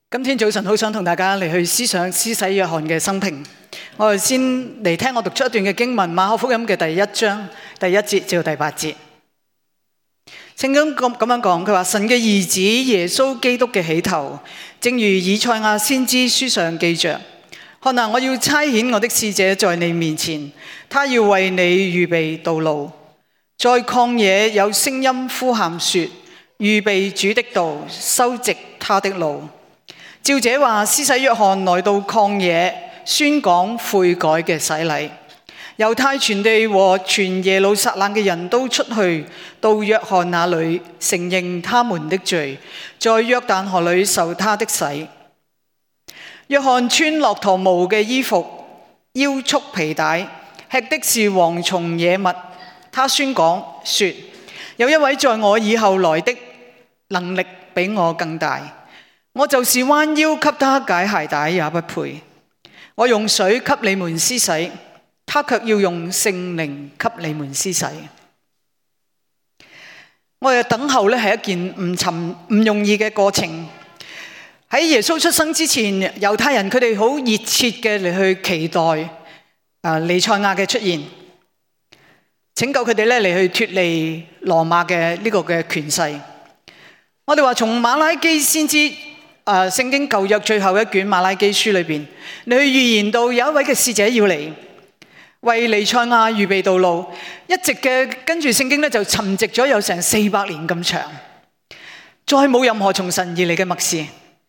今天早晨好想同大家嚟去思想施洗約翰嘅生平。我哋先嚟聽我讀出一段嘅經文，馬可福音嘅第1章第1節至到第8節。聖經咁樣講，佢話神嘅兒子耶穌基督嘅起頭，正如以賽亞先知書上記着：看啊，我要差遣我的使者在你面前，他要為你預備道路。在曠野有聲音呼喊說：預備主的道，修直他的路。照這話，施洗約翰來到曠野，宣講悔改嘅洗禮。猶太全地和全耶路撒冷嘅人都出去到約翰那裏，承認他們的罪，在約旦河裏受他的洗。約翰穿駱駝毛嘅衣服，腰束皮帶，吃的是蝗蟲野蜜。他宣講說：有一位在我以後來的，能力比我更大。我就是彎腰給他解鞋帶也不配。我用水給你們施洗，他卻要用聖靈給你們施洗。我哋等候咧係一件唔容易嘅過程。喺耶穌出生之前，猶太人佢哋好熱切嘅嚟去期待彌賽亞嘅出現，拯救佢哋咧嚟去脫離羅馬嘅呢個嘅權勢。我哋話從馬拉基先知聖經舊約最後一卷馬拉基書裏邊，你去預言到有一位嘅使者要嚟，為彌賽亞預備道路。一直嘅跟住聖經咧就沉寂咗有成400年咁長，再冇任何從神而嚟嘅默示。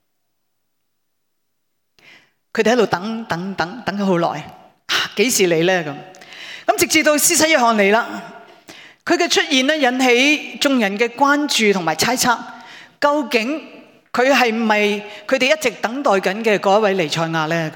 佢哋喺度等咗好耐，幾時嚟咧咁？直至到施洗約翰嚟啦，佢嘅出現咧引起眾人嘅關注同埋猜測，究竟佢係唔係佢哋一直等待緊嘅嗰一位彌賽亞咧？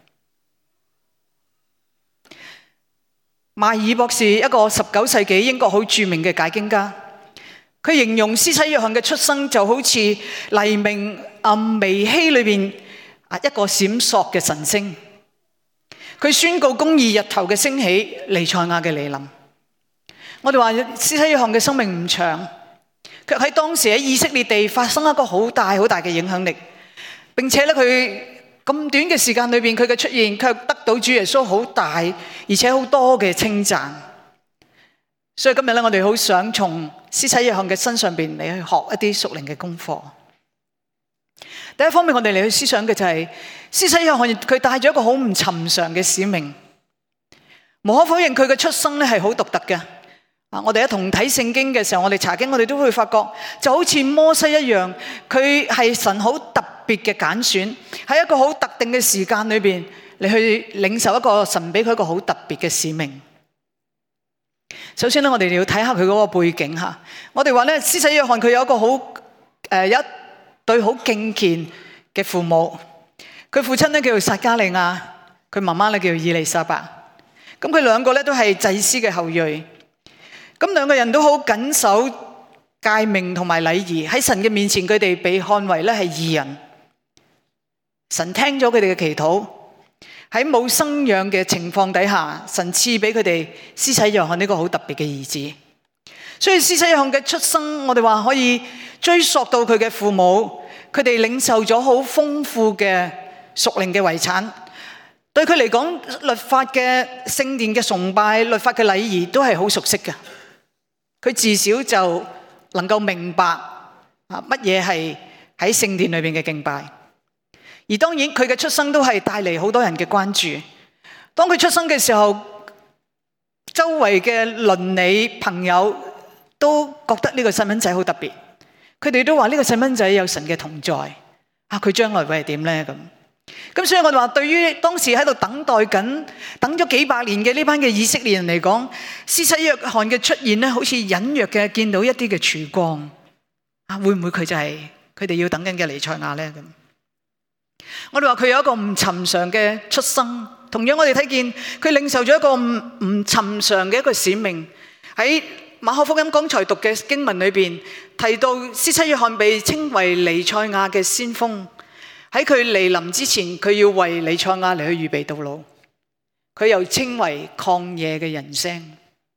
邁爾博士，一個19世紀英國好著名嘅解經家，佢形容施洗約翰嘅出生就好似黎明微曦裏邊一個閃爍嘅晨星。佢宣告公義日頭嘅升起，彌賽亞嘅來臨。我哋話施洗約翰嘅生命唔長，卻喺當時喺以色列地發生一個好大嘅影響力，並且咧佢咁短嘅時間裏邊，佢嘅出現卻得到主耶穌好大而且好多嘅稱讚。所以今日咧，我哋好想從施洗約翰嘅身上邊嚟去學一啲屬靈嘅功課。第一方面，我哋嚟去思想嘅就係施洗約翰佢帶咗一個好唔尋常嘅使命。無可否認，佢嘅出生咧係好獨特嘅。我哋一同睇聖經嘅時候，我哋查經，我哋都會發覺，就好似摩西一樣，佢係神好特別嘅揀選，喺一個好特定嘅時間裏邊嚟去領受一個神俾佢一個好特別嘅使命。首先咧，我哋要睇下佢嗰個背景吓。我哋話咧，施洗約翰佢有一個好一對好敬虔嘅父母。佢父親咧叫做撒迦利亞，佢媽媽咧叫做以利沙伯。咁佢兩個咧都係祭司嘅後裔。咁兩個人都好謹守誡命同埋禮儀，喺神嘅面前，佢哋被看為咧係義人。神聽咗佢哋嘅祈禱，喺冇生養嘅情況底下，神賜俾佢哋施洗約翰呢個好特別嘅兒子。所以施洗約翰嘅出生，我哋話可以追溯到佢嘅父母，佢哋領受咗好豐富嘅屬靈嘅遺產。對佢嚟講，律法嘅聖殿嘅崇拜、律法嘅禮儀都係好熟悉嘅。佢自小就能夠明白乜嘢係喺聖殿裏邊嘅敬拜。而當然佢嘅出生都係帶嚟好多人嘅關注。當佢出生嘅時候，周圍嘅鄰里朋友都覺得呢個細蚊仔好特別，佢哋都話呢個細蚊仔有神嘅同在。佢將來會係點呢？咁所以我哋話，對於當時喺度等待緊、等咗幾百年嘅呢班嘅以色列人嚟講，施洗約翰嘅出現咧，好似隱約嘅見到一啲嘅曙光。會唔會佢就係佢哋要等緊嘅彌賽亞咧？我哋話佢有一個唔尋常嘅出生，同樣我哋睇見佢領受咗一個唔尋常嘅一個使命。喺馬可福音剛才讀嘅經文裏邊提到，施洗約翰被稱為彌賽亞嘅先鋒。喺佢嚟臨之前，佢要為彌賽亞嚟去預備道路。佢又稱為曠野嘅人聲。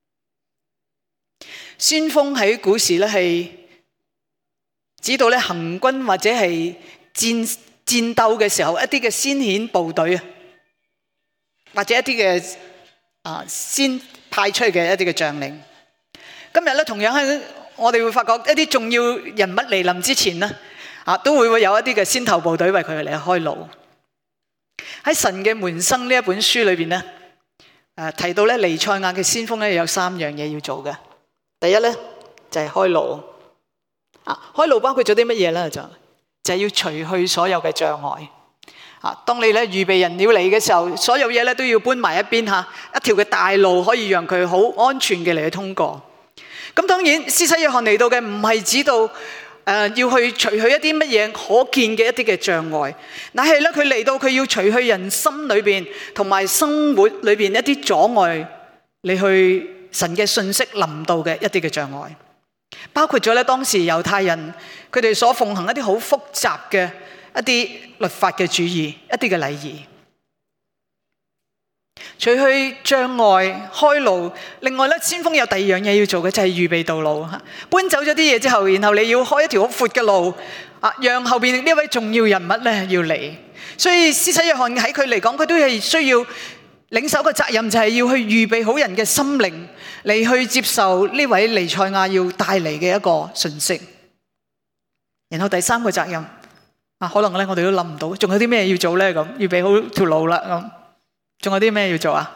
先鋒喺古時咧係指到咧行軍或者係戰戰鬥嘅時候一啲嘅先遣部隊啊，或者一啲嘅先派出嘅一啲嘅將領。今日咧同樣喺我哋會發覺一啲重要人物嚟臨之前咧，都會有一啲嘅先頭部隊為佢哋嚟開路。喺神嘅門生呢一本書裏邊咧，提到咧彌賽亞嘅先鋒咧有3樣嘢要做嘅。第一咧就係開路。開路包括咗啲乜嘢咧？就係要除去所有嘅障礙。當你咧預備人要嚟嘅時候，所有嘢咧都要搬埋一邊吓，一條嘅大路可以讓佢好安全嘅嚟去通過。咁當然，施洗約翰嚟到嘅唔係指到要去除去一啲乜嘢可見嘅一啲嘅障礙，乃係咧佢嚟到佢要除去人心裏邊同埋生活裏邊一啲阻礙，你去神嘅信息臨到嘅一啲嘅障礙。包括咗咧當時猶太人佢哋所奉行一啲好複雜嘅一啲律法嘅主義，一啲嘅禮儀，除去障礙開路。另外咧，先鋒有第二樣嘢要做嘅就係預備道路，搬走咗啲嘢之後，然後你要開一條好闊嘅路，讓後邊呢位重要人物咧要嚟。所以施洗約翰喺佢嚟講，佢都係需要領首嘅責任，就係要去預備好人嘅心靈嚟去接受呢位彌賽亞要帶嚟嘅一個訊息。然後第3個責任可能咧我哋都諗唔到，仲有啲咩要做咧？咁預備好條路啦，咁仲有啲咩要做啊？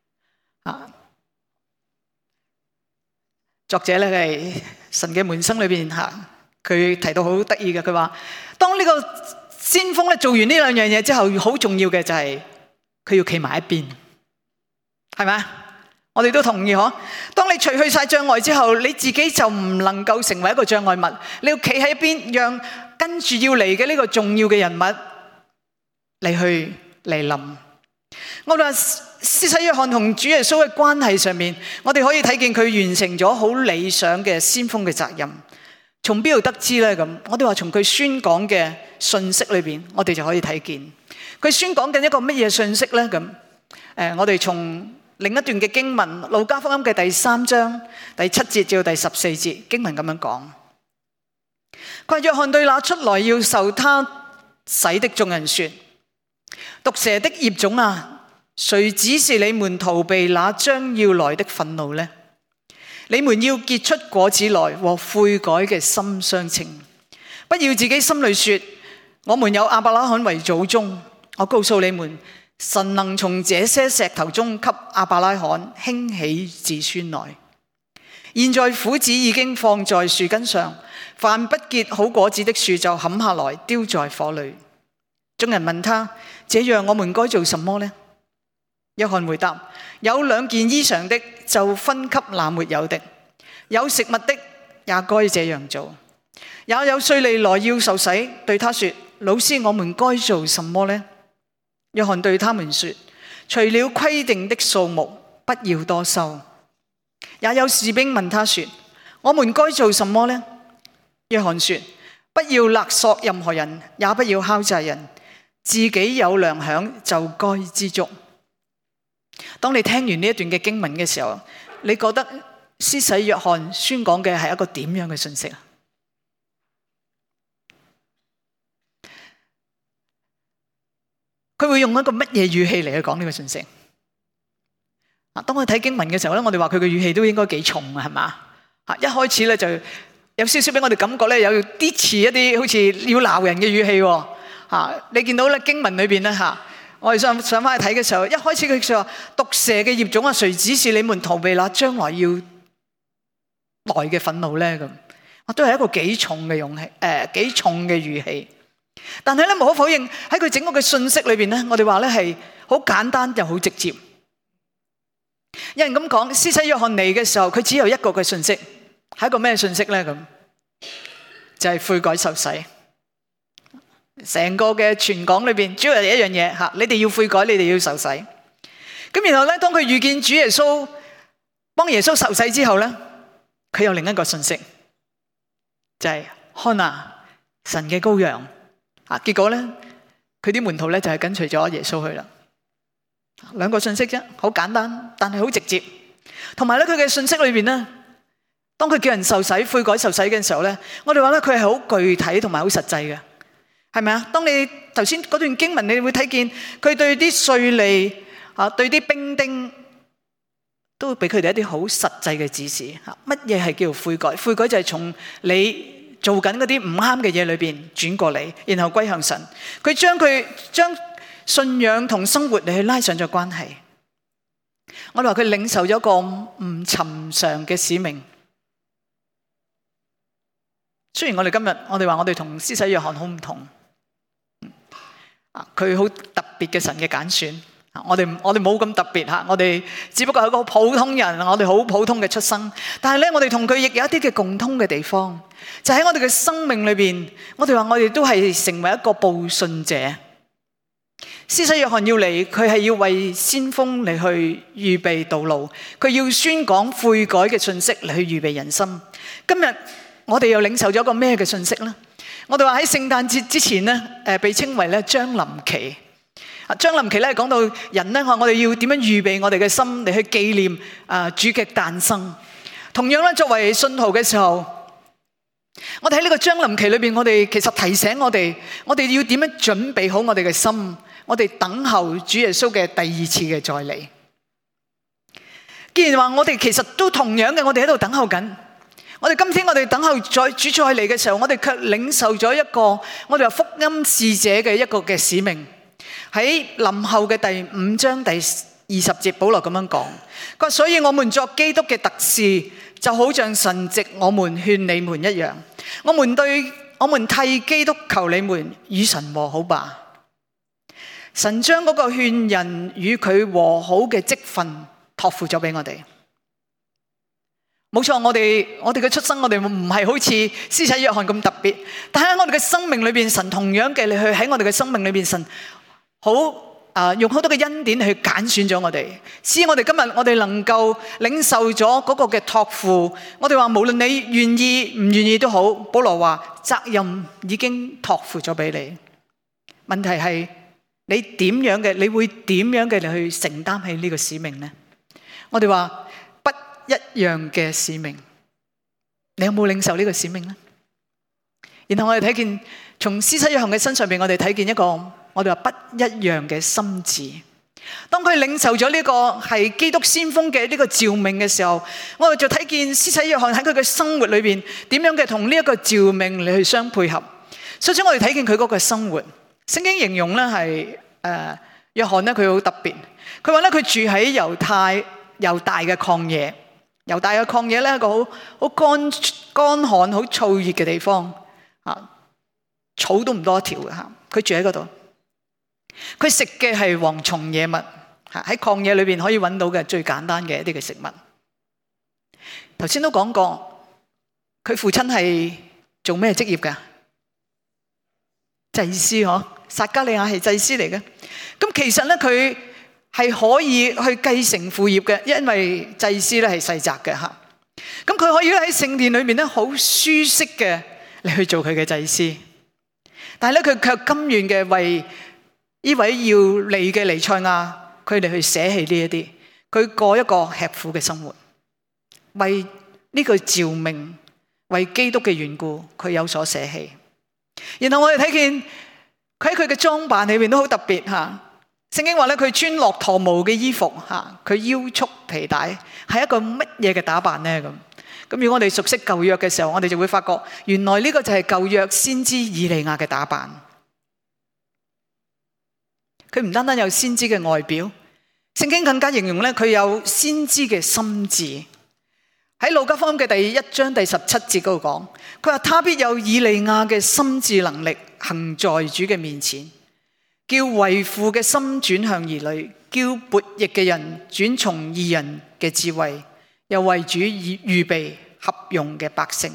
作者咧係神嘅門生裏邊佢提到好得意嘅，佢話當呢個先鋒咧做完呢2樣嘢之後，好重要嘅就係佢要企埋一邊。係咪？我哋都同意嗬。當你除去晒障礙之後，你自己就唔能夠成為一個障礙物。你要企喺一邊，讓跟住要嚟嘅呢個重要嘅人物嚟去嚟臨。我哋話施洗約翰同主耶穌嘅關係上面，我哋可以睇見佢完成咗好理想嘅先鋒嘅責任。從邊度得知咧？咁我哋話從佢宣講嘅信息裏邊，我哋就可以睇見佢宣講緊一個乜嘢信息咧？咁我哋從另一段嘅經文，路加福音嘅第3章第7節至到第14節經文咁樣講。佢話約翰對那出來要受他洗的眾人說：毒蛇的葉種啊，誰指示你們逃避那將要來的憤怒呢？你們要結出果子來，和悔改嘅心相稱。不要自己心裏說：我們有亞伯拉罕為祖宗。我告訴你們，神能從這些石頭中給亞伯拉罕興起子孫來。現在斧子已經放在樹根上，凡不結好果子的樹就砍下來丟在火裏。眾人問他：這樣我們該做什麼呢？約翰回答：有2件衣裳的就分給那沒有的，有食物的也該這樣做。也有稅吏來要受洗，對他說：老師，我們該做什麼呢？約翰對他們說：除了規定的數目，不要多收。也有士兵問他說：我們該做什麼呢？約翰說：不要勒索任何人，也不要敲詐人，自己有糧餉就該知足。當你聽完呢一段嘅經文嘅時候，你覺得施洗約翰宣講嘅係一個點樣嘅信息啊？佢會用一個乜嘢語氣嚟去講呢個信息？當我睇經文嘅時候咧，我哋話佢嘅語氣都應該幾重啊，係嘛？一開始咧就有少少俾我哋感覺咧，有啲似一啲好似要鬧人嘅語氣。你見到咧經文裏邊咧我哋上翻去睇嘅時候，一開始佢就話：毒蛇嘅葉種啊，誰指示你們逃避那將來要來嘅憤怒咧？咁都係一個幾重嘅勇氣，幾重嘅語氣。但係咧，無可否認喺佢整個嘅信息裏邊咧，我哋話咧係好簡單又好直接。有人咁講，施洗約翰嚟嘅時候，佢只有一個嘅信息，係一個咩信息咧？咁就係悔改受洗。成個嘅傳講裏邊，主要係一樣嘢吓，你哋要悔改，你哋要受洗。咁然後咧，當佢遇見主耶穌，幫耶穌受洗之後咧，佢有另一個信息，就係看啊，神嘅羔羊。結果咧，佢啲門徒咧就係跟隨咗耶穌去啦。2個信息啫，好簡單，但係好直接。同埋咧，佢嘅信息裏邊咧，當佢叫人受洗、悔改受洗嘅時候咧，我哋話咧佢係好具體同埋好實際嘅。 係咪啊？當你頭先嗰段經文，你會睇見佢對啲稅吏對啲兵丁都會俾佢哋一啲好實際嘅指示。乜嘢係叫悔改？悔改就係從你做緊嗰啲唔啱嘅嘢裏邊轉過嚟，然後歸向神。佢將信仰同生活嚟去拉上咗關係。我哋話佢領受咗一個唔尋常嘅使命。雖然我哋今日我哋話我哋同施洗約翰好唔同，佢好特別嘅神嘅揀選。我哋冇咁特別吓，我哋只不過係一個普通人，我哋好普通嘅出生。但係咧，我哋同佢亦有一啲嘅共通嘅地方，就喺我哋嘅生命裏邊。我哋話我哋都係成為一個報信者。施洗約翰要嚟，佢係要為先鋒嚟去預備道路，佢要宣講悔改嘅信息嚟去預備人心。今日我哋又領受咗一個咩嘅信息呢？我哋話喺聖誕節之前咧，被稱為咧將臨期。將臨期咧講到人咧，我哋要點樣預備我哋嘅心嚟去紀念主嘅誕生。同樣咧，作為信徒嘅時候，我哋喺呢個將臨期裏邊，我哋其實提醒我哋要點樣準備好我哋嘅心，我哋等候主耶穌嘅第二次嘅再嚟。既然話我哋其實都同樣嘅，我哋喺度等候緊。我哋今天我哋等候主再嚟嘅時候，我哋卻領受咗一個我哋話福音使者嘅一個嘅使命。喺林後嘅第5章第20節，保羅咁樣講，佢話：所以我們作基督嘅特使，就好像神藉我們勸你們一樣。我們替基督求你們與神和好吧。神將嗰個勸人與佢和好嘅職分託付咗俾我哋。冇錯，我哋嘅出生，我哋唔係好似施洗約翰咁特別，但喺我哋嘅生命裏邊，神同樣嘅，你去喺我哋嘅生命裏邊，神好用好多嘅恩典去揀選咗我哋，使我哋今日我哋能夠領受咗嗰個嘅託付。我哋話無論你願意唔願意都好，保羅話責任已經託付咗俾你。問題係你點樣嘅，你會點樣嘅嚟去承擔起呢個使命呢？我哋話不一樣嘅使命，你有冇領受呢個使命呢？然後我哋睇見從施洗約翰嘅身上邊，我哋睇見一個我哋話不一樣嘅心志。當佢領受咗呢個係基督先鋒嘅呢個召命嘅時候，我哋就睇見施洗約翰喺佢嘅生活裏邊點樣嘅同呢一個召命嚟去相配合。首先我哋睇見佢嗰個生活，聖經形容咧係約翰咧佢好特別。佢話咧佢住喺猶大嘅曠野。猶大嘅曠野咧，一個好乾旱、好燥熱嘅地方，草都唔多一條嘅吓。佢住喺嗰度，佢食嘅係蝗蟲野物，喺曠野裏邊可以揾到嘅最簡單嘅一啲嘅食物。頭先都講過，佢父親係做咩職業㗎？祭司嗬，撒迦利亞係祭司嚟嘅。咁其實咧佢係可以去繼承父業嘅，因為祭司咧係世襲嘅吓。咁佢可以喺聖殿裏面咧好舒適嘅嚟去做佢嘅祭司，但係咧佢卻甘願嘅為呢位要嚟嘅彌賽亞，佢哋去捨棄呢一啲，佢過一個吃苦嘅生活，為呢個召命，為基督嘅緣故，佢有所捨棄。然後我哋睇見佢喺佢嘅裝扮裏面都好特別吓。聖經話咧，佢穿駱駝毛嘅衣服吓，佢腰束皮帶，係一個乜嘢嘅打扮咧？咁如果我哋熟悉舊約嘅時候，我哋就會發覺，原來呢個就係舊約先知以利亞嘅打扮。佢唔單單有先知嘅外表，聖經更加形容咧，佢有先知嘅心志。喺路加福音嘅第1章第17節嗰度講，佢話他必有以利亞嘅心志能力，行在主嘅面前。叫為父嘅心轉向兒女，叫悖逆嘅人轉從義人嘅智慧，又為主預備合用嘅百姓。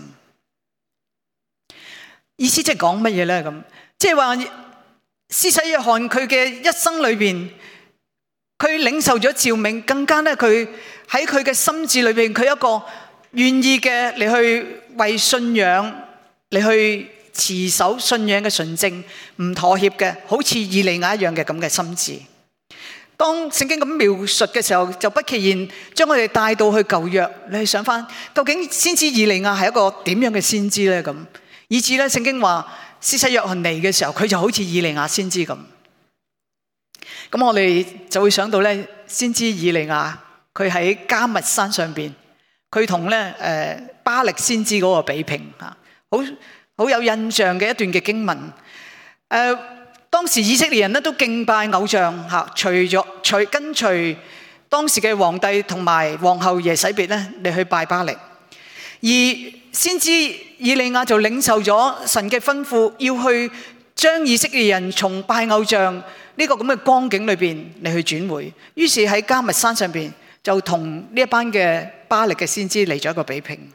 意思即係講乜嘢咧？咁即係話施洗約翰佢嘅一生裏邊，佢領受咗召命，更加咧佢喺佢嘅心智裏邊，佢一個願意嘅嚟去為信仰嚟去持守信仰嘅純正，唔妥協嘅，好似以利亞一樣嘅咁嘅心志。當聖經咁描述嘅時候，就不期然將我哋帶到去舊約，你去想翻，究竟先知以利亞係一個點樣嘅先知咧？咁以至咧，聖經話施洗約翰嚟嘅時候，佢就好似以利亞先知咁。咁我哋就會想到咧，先知以利亞佢喺迦密山上邊，佢同咧巴力先知嗰個比拼嚇，好有印象嘅一段嘅經文。當時以色列人咧都敬拜偶像嚇，跟隨當時嘅皇帝同埋皇后耶洗別咧嚟去拜巴力，而先知以利亞就領受咗神嘅吩咐，要去將以色列人從拜偶像呢個咁嘅光景裏邊嚟去轉回。於是喺迦密山上邊就同呢一班嘅巴力嘅先知嚟咗一個比拼。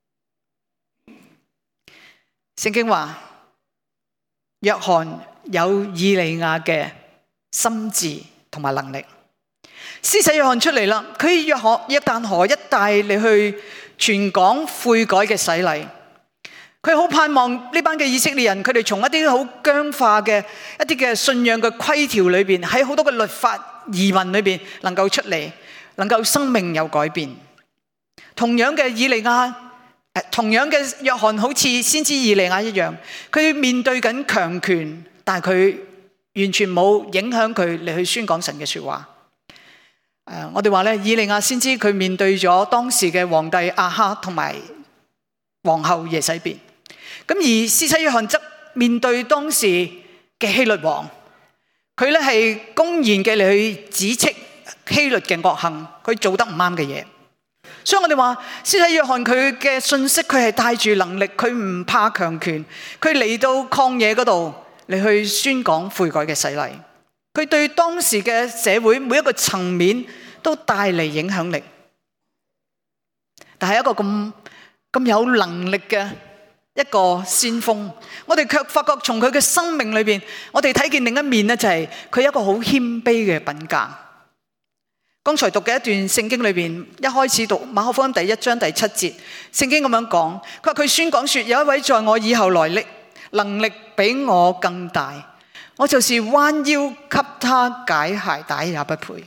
聖經話約翰有以利亞嘅心智同埋能力。施洗約翰出嚟啦，佢約旦河一帶嚟去傳講悔改嘅洗禮。佢好盼望呢班嘅以色列人，佢哋從一啲好僵化嘅一啲嘅信仰嘅規條裏邊，喺好多嘅律法疑問裏邊能夠出嚟，能夠生命有改變。同樣嘅以利亞，同樣嘅約翰，好似先知以利亞一樣，佢面對緊強權，但係佢完全冇影響佢嚟去宣講神嘅說話。我哋話咧，以利亞先知佢面對咗當時嘅皇帝亞哈同埋皇后耶洗別，咁而施洗約翰則面對當時嘅希律王，佢咧係公然嘅嚟去指斥希律嘅惡行，佢做得唔啱嘅嘢。所以我哋話施洗約翰佢嘅信息，佢係帶住能力，佢唔怕強權，佢嚟到曠野嗰度嚟去宣講悔改嘅洗禮。佢對當時嘅社會每一個層面都帶嚟影響力，但係一個咁有能力嘅一個先鋒，我哋卻發覺從佢嘅生命裏邊，我哋睇見另一面咧，就係佢一個好謙卑嘅品格。剛才讀嘅一段聖經裏邊，一開始讀馬可福音第1章第7節，聖經咁樣講，佢話佢宣講說，有一位在我以後來的，能力比我更大。我就是彎腰給他解鞋帶也不配。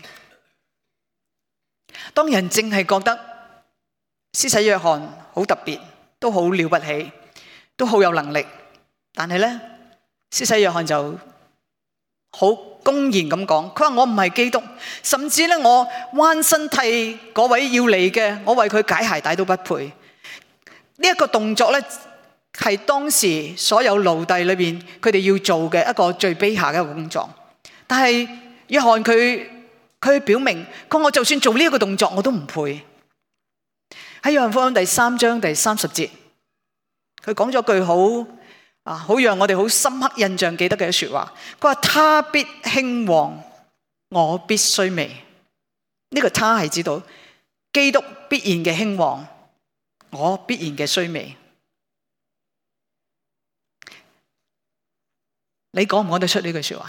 當人淨係覺得施洗約翰好特別，都好了不起，都好有能力，但係呢，施洗約翰就好公然咁講，佢話我唔係基督，甚至呢，我彎身替嗰位要嚟嘅，我為佢解鞋帶都不配。呢一個動作呢，係當時所有奴隸裏邊佢哋要做嘅一個最卑下嘅一個工作，但係約翰佢表明，佢話我就算做呢一個動作我都唔配。喺約翰福音第3章第30節，佢講咗句好讓我哋好深刻印象記得嘅說話，佢話他必興旺，我必衰微。呢個他係指到基督必然嘅興旺，我必然嘅衰微。你講唔講得出呢句說話？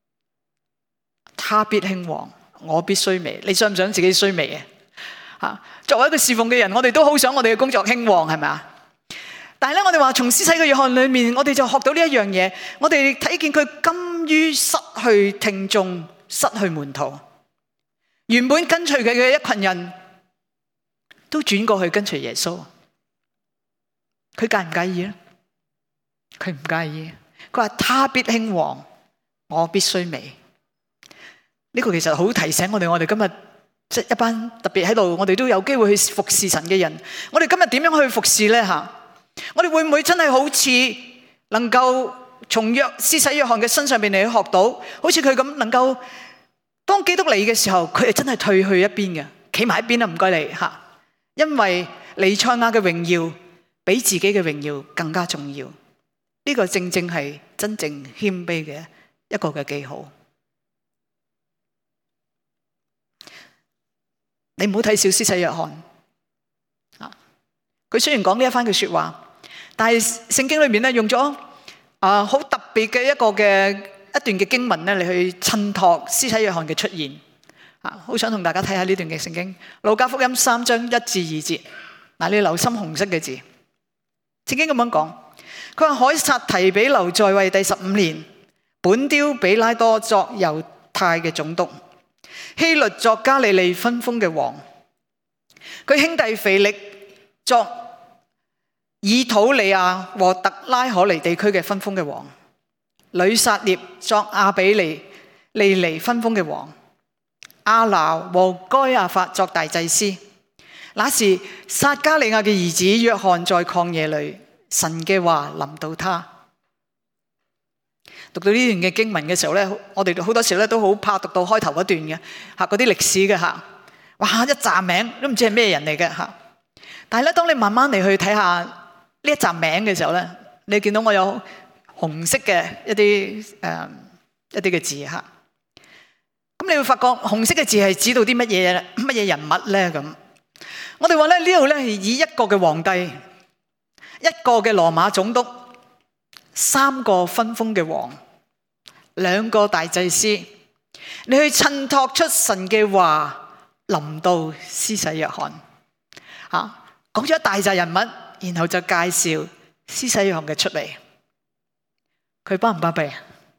他必興旺，我必衰微。你想唔想自己衰微啊？作為一個侍奉嘅人，我哋都好想我哋嘅工作興旺，係咪啊？但係咧，我哋話從施洗嘅約翰裏面，我哋就學到呢一樣嘢。我哋睇見佢甘於失去聽眾，失去門徒。原本跟隨佢嘅一群人都轉過去跟隨耶穌。佢介唔介意咧？佢唔介意。佢話他必興旺，我必衰微。呢個其實好提醒我哋今日即係一班特別喺度，我哋都有機會去服侍神嘅人。我哋今日點樣去服侍咧？我哋會唔會真係好似能夠從施洗約翰嘅身上邊嚟去學到，好似佢咁能夠當基督嚟嘅時候，佢係真係退去一邊嘅，企埋一邊啦，唔該你吓。因為彌賽亞嘅榮耀比自己嘅榮耀更加重要。呢個正正係真正謙卑嘅一個嘅記號。你唔好睇小施洗約翰啊！佢雖然講呢一番嘅說話，但係聖經裏面咧用咗好特別嘅一段嘅經文咧嚟去襯托施洗約翰嘅出現啊！好想同大家睇下呢段嘅聖經，路加福音3章1至2節。嗱，你留心紅色嘅字，聖經咁樣講。佢話凱撒提比留在位第15年，本丟比拉多作猶太嘅總督，希律作加利利分封嘅王，佢兄弟腓力作以土利亞和特拉可尼地區嘅分封嘅王，呂撒聶作亞比利尼分封嘅王，亞拿和該亞法作大祭司。那時撒迦利亞嘅兒子約翰在曠野裏，神嘅話臨到他。讀到呢段嘅經文嘅時候咧，我哋好多時咧都好怕讀到開頭嗰段嘅吓，嗰啲歷史嘅吓，哇一紮名都唔知係咩人嚟嘅吓。但係咧，當你慢慢嚟去睇下呢一紮名嘅時候咧，你見到我有紅色嘅一啲嘅字吓。咁你會發覺紅色嘅字係指到啲乜嘢人物咧？咁我哋話咧，呢度咧係以一個嘅皇帝，一個嘅羅馬總督，三個分封嘅王，兩個大祭司，你去襯托出神嘅話臨到施洗約翰吓，講咗一大紮人物，然後就介紹施洗約翰嘅出嚟。佢巴唔巴閉？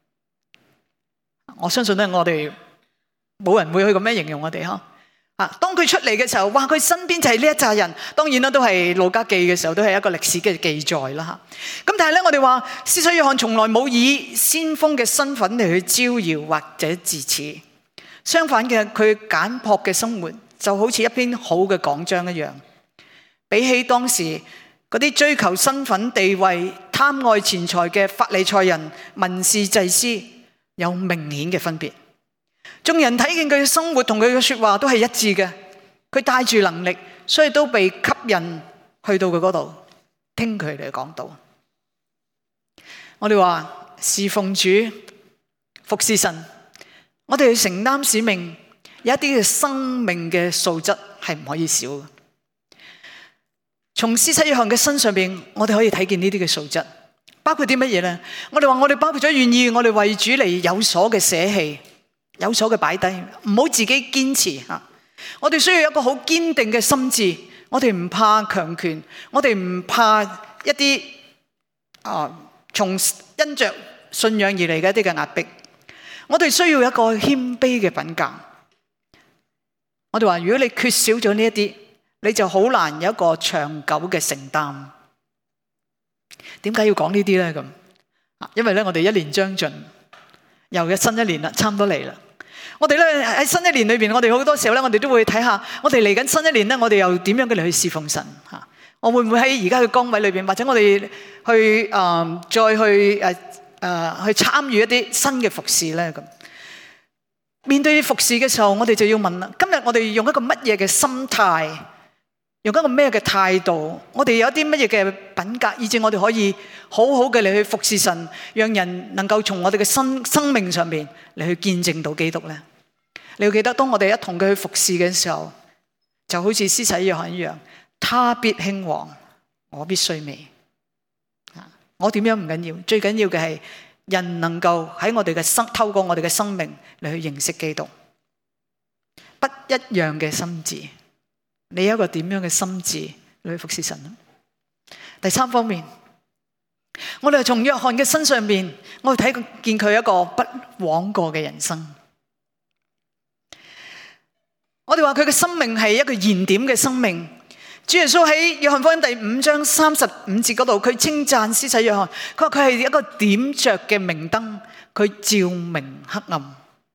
我相信咧，我哋冇人會去咁樣形容我哋嗬。當佢出嚟嘅時候，哇！佢身邊就係呢一紮人，當然啦，都係路加記嘅時候，都係一個歷史嘅記載啦吓。咁但係咧，我哋話施洗約翰從來冇以先鋒嘅身份嚟去招搖或者自恃，相反嘅，佢簡樸嘅生活就好似一篇好嘅講章一樣。比起當時嗰啲追求身份地位、貪愛錢財嘅法利賽人、文士祭司，有明顯嘅分別。眾人睇見佢嘅生活同佢嘅說話都係一致嘅，佢帶住能力，所以都被吸引去到佢嗰度聽佢哋講道。我哋話侍奉主、服侍神，我哋去承擔使命，有一啲嘅生命嘅素質係唔可以少嘅。從施洗約翰嘅身上邊，我哋可以睇見呢啲嘅素質，包括啲乜嘢咧？我哋話我哋包括咗願意我哋為主嚟有所嘅捨棄。有所嘅擺低，唔好自己堅持吓。我哋需要一個好堅定嘅心智，我哋唔怕強權，我哋唔怕一啲從因着信仰而嚟嘅一啲嘅壓迫。我哋需要一個謙卑嘅品格。我哋話，如果你缺少咗呢一啲，你就好難有一個長久嘅承擔。點解要講呢啲咧？咁因為咧，我哋一年將盡，又嘅新一年啦，差唔多嚟啦。我哋咧喺新一年裏邊，我哋好多時候咧，我哋都會睇下，我哋嚟緊新一年咧，我哋又點樣嘅嚟去侍奉神吓？我會唔會喺而家嘅崗位裏邊，或者我哋去再去參與一啲新嘅服侍咧？咁面對服侍嘅時候，我哋就要問啦：今日我哋用一個乜嘢嘅心態，用一個咩嘅態度？我哋有一啲乜嘢嘅品格，以致我哋可以好好嘅嚟去服侍神，讓人能夠從我哋嘅生命上面嚟去見證到基督咧？你要記得，當我哋一同佢去服侍嘅時候，就好似施洗約翰一樣，他必興旺，我必衰微。我點樣唔緊要，最緊要嘅係人能夠喺我哋嘅透過我哋嘅生命嚟去認識基督。不一樣嘅心智，你有一個點樣嘅心智嚟去服侍神呢？第三方面，我哋從約翰嘅身上面，我哋睇見佢一個不枉過嘅人生。我哋話佢嘅生命係一個燃點嘅生命。主耶穌喺約翰福音第5章35節嗰度，佢稱讚施洗約翰，佢話佢係一個點着嘅明燈，佢照明黑暗。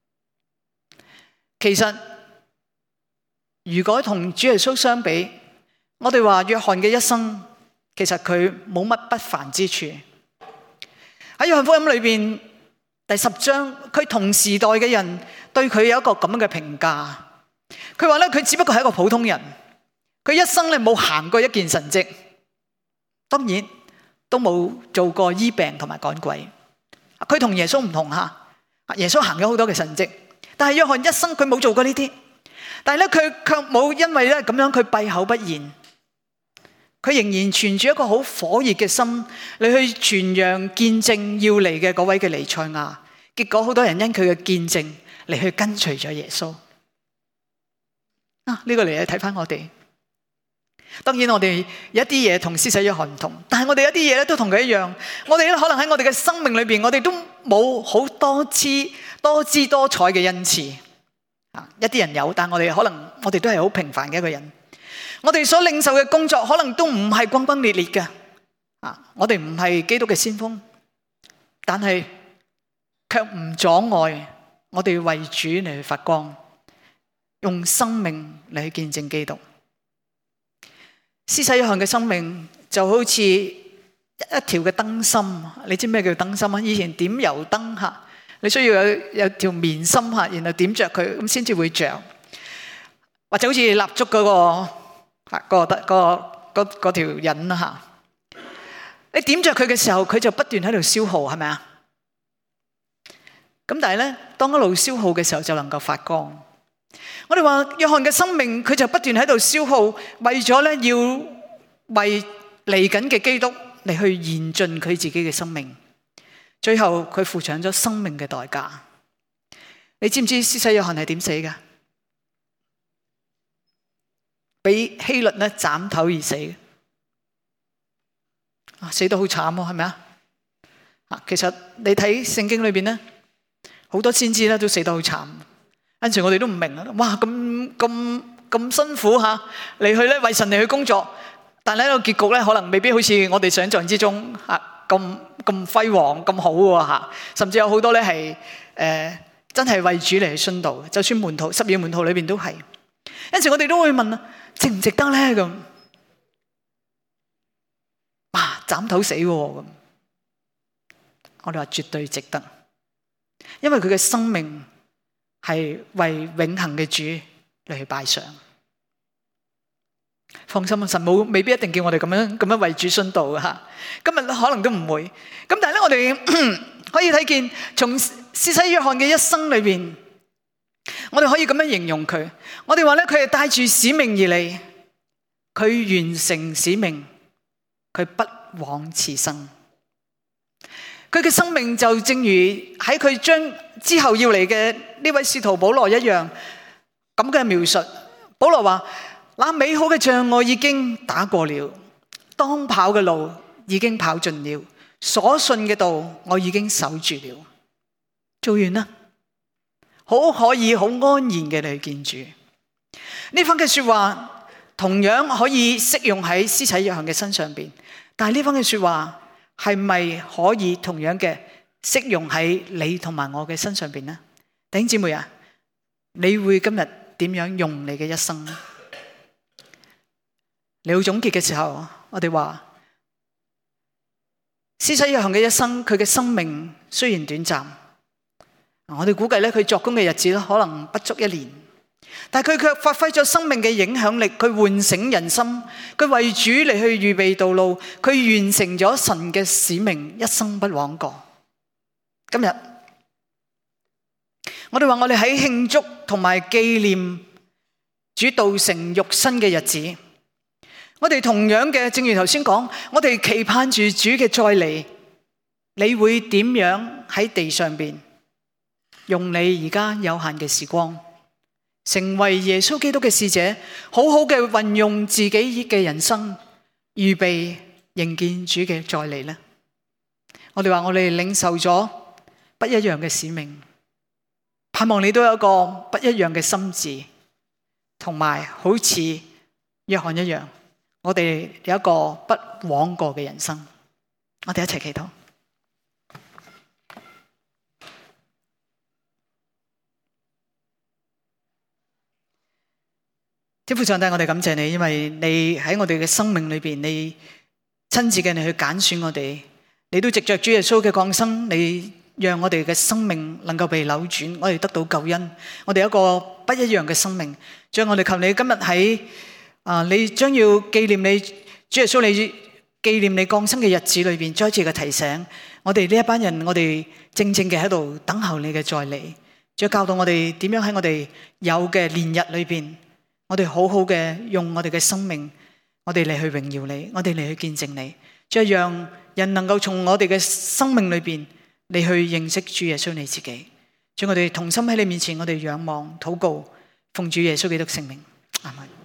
其實如果同主耶穌相比，我哋話約翰嘅一生，其實佢冇乜不凡之處。喺約翰福音裏邊第10章，佢同時代嘅人對佢有一個咁樣嘅評價。佢話咧，佢只不過係一個普通人，佢一生咧冇行過一件神蹟，當然都冇做過醫病同埋趕鬼。佢同耶穌唔同吓，耶穌行咗好多嘅神蹟，但係約翰一生佢冇做過呢啲。但係咧，佢卻冇因為咧咁樣佢閉口不言，佢仍然存住一個好火熱嘅心嚟去傳揚見證要嚟嘅嗰位嘅彌賽亞。結果好多人因佢嘅見證嚟去跟隨咗耶穌。呢個嚟睇翻我哋，當然我哋有一啲嘢同施洗約翰唔同，但係我哋有一啲嘢咧都同佢一樣。我哋咧可能喺我哋嘅生命裏邊，我哋都冇好多姿多彩嘅恩賜。一啲人有，但我哋可能都係好平凡嘅一個人。我哋所領受嘅工作可能都唔係轟轟烈烈嘅， 我哋唔係基督嘅先鋒，但係卻唔阻礙我哋為主嚟去發光，用生命嚟去見證基督。施洗約翰嘅生命就好似一條嘅燈芯，你知咩叫燈芯啊？以前點油燈吓，你需要有條棉芯吓，然後點着佢咁先至會着，或者好似蠟燭嗰條引吓，你點着佢嘅時候，佢就不斷喺度消耗，係咪啊？咁但係咧，當一路消耗嘅時候，就能夠發光。我哋話約翰嘅生命，佢就不斷喺度消耗，為咗咧要為嚟緊嘅基督嚟去燃盡佢自己嘅生命。最後佢付上咗生命嘅代價。你知唔知施洗約翰係點死嘅？俾希律咧斬頭而死。死得好慘喎，係咪啊？其實你睇聖經裏邊咧，好多先知咧都死得好慘。跟住我哋都唔明啊！哇，咁辛苦吓，嚟去咧為神嚟去工作，但係呢個結局咧，可能未必好似我哋想象之中咁輝煌咁好喎吓。甚至有好多咧係真係為主嚟去殉道，就算門徒12門徒裏邊都係。有時我哋都會問啊，值唔值得咧咁？哇，斬頭死喎咁，我哋話絕對值得，因為佢嘅生命係為永恆嘅主嚟去擺上。放心啊，神未必一定叫我哋咁樣為主殉道嘅吓。今日可能都唔會。咁但係咧，我哋可以睇見從施洗約翰嘅一生裏邊，我哋可以咁樣形容佢。我哋話咧，佢係帶住使命而嚟，佢完成使命，佢不枉此生。佢嘅生命就正如喺佢將之後要嚟嘅呢位使徒保羅一樣咁嘅描述。保羅話：那美好嘅仗我已經打過了，當跑嘅路已經跑盡了，所信嘅道我已經守住了。做完啦，好可以好安然嘅嚟見主。呢番嘅說話同樣可以適用喺施洗約翰嘅身上邊，但係呢番嘅說話係咪可以同樣嘅適用喺你同埋我嘅身上邊呢？弟兄姊妹啊，你會今日點樣用你嘅一生呢？你要總結嘅時候，我哋話施洗約翰嘅一生，佢嘅生命雖然短暫，我哋估計咧佢作工嘅日子可能不足1年，但係佢卻發揮咗生命嘅影響力，佢喚醒人心，佢為主嚟去預備道路，佢完成咗神嘅使命，一生不枉過。今日我哋話我哋喺慶祝同埋紀念主道成肉身嘅日子，我哋同樣嘅，正如頭先講，我哋期盼住主嘅再嚟。你會點樣喺地上邊用你而家有限嘅時光，成為耶穌基督嘅使者，好好嘅運用自己嘅人生，預備迎見主嘅再嚟呢？我哋話我哋領受咗不一樣嘅使命，盼望你都有一個不一樣嘅心志，同埋好似約翰一樣，我哋有一個不枉過嘅人生。我哋一齊祈禱。天父上帝，我哋感謝你，因為你喺我哋嘅生命裏邊，你親自嘅你去揀選我哋，你都藉着主耶穌嘅降生，你讓我哋嘅生命能夠被扭轉，我哋得到救恩，我哋有一個不一樣嘅生命。將我哋求你今日喺你將要紀念你主耶穌你紀念你降生嘅日子裏邊，再一次嘅提醒我哋呢一班人，我哋正正嘅喺度等候你嘅再嚟，再教導我哋點樣喺我哋有嘅年日裏邊，我哋好好嘅用我哋嘅生命，我哋嚟去榮耀你，我哋嚟去見證你，再讓人能夠從我哋嘅生命裏邊嚟去認識主耶穌你自己。將我哋同心喺你面前，我哋仰望禱告，奉主耶穌基督聖名，阿們。